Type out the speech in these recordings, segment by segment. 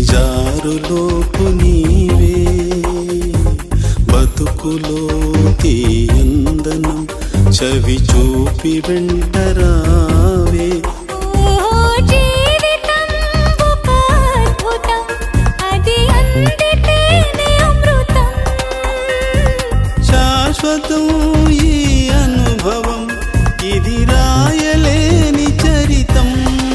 జారులోపు నీవే బతుకులో తీయందనం చవి చూపి వెంటరావే శాశ్వతం ఈ అనుభవం ఇది రాయలేని చరితం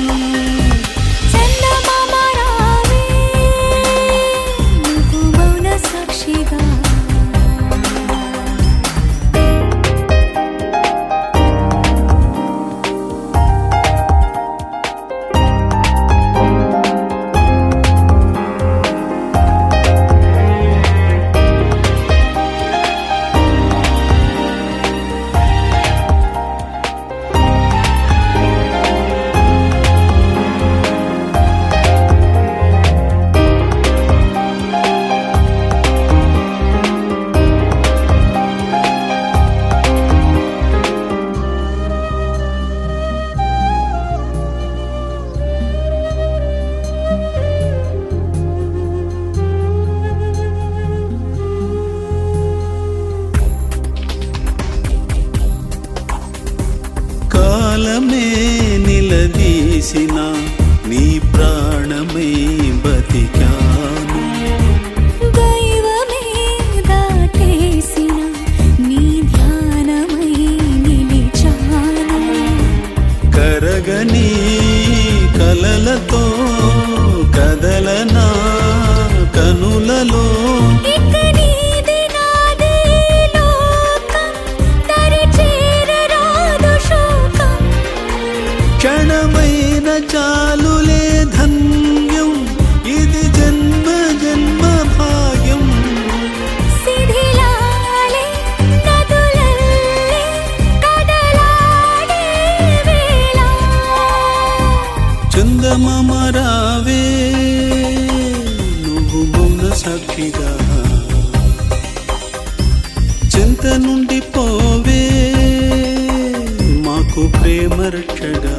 కాలమే నిలదీసిన నీ ప్రాణమై బతికాను దైవమే దాటేసిన నీ ధ్యానమై నిలిచాను కరగని కలలతో కదలనా కనులలో క్షణమైన చాలులే ధన్యం ఇది జన్మ జన్మ భాగ్యం శిథిలాలే నదులల్లే కదలాడే వేళ చందమామ రావే నువ్వు మౌన సాక్షిగా చింత నుండి పోవే మాకు ప్రేమ రక్షగా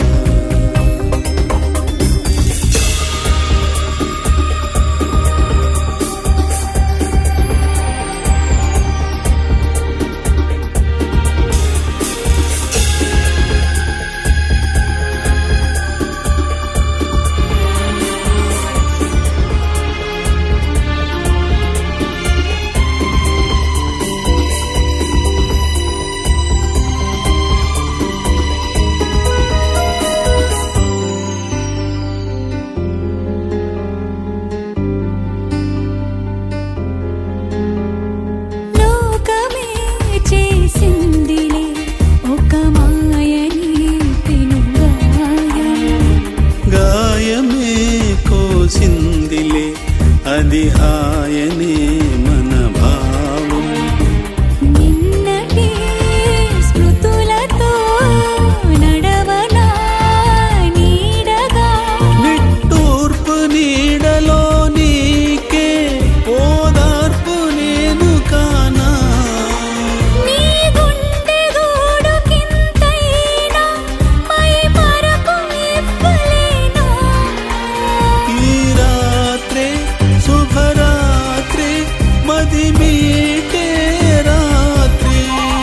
సిందిలే అది హాయనే మన భావం నిన్నటి స్మృతులతో నడవనా నీడగా నిట్టూర్పు నీడలో నీకే ఓదార్పు నేను కానా నీ గుండె గూడు కింతైనా మై మరకు ఇవ్వలేనా ఈ రాత్రే శుభరాత్రి మది మీటే రాత్రి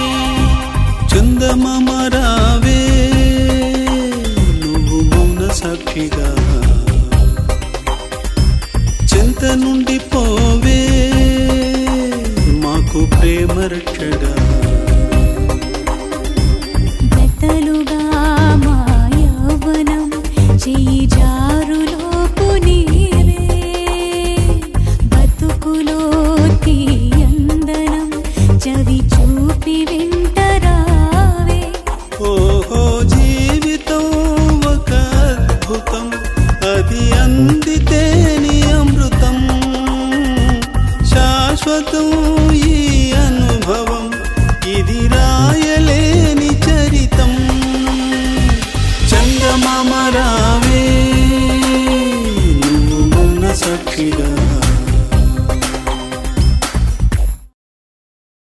చందమామ రావే నువ్వు మౌన సాక్షిగా చింత నుండి పోవే మాకు ప్రేమ రక్షగా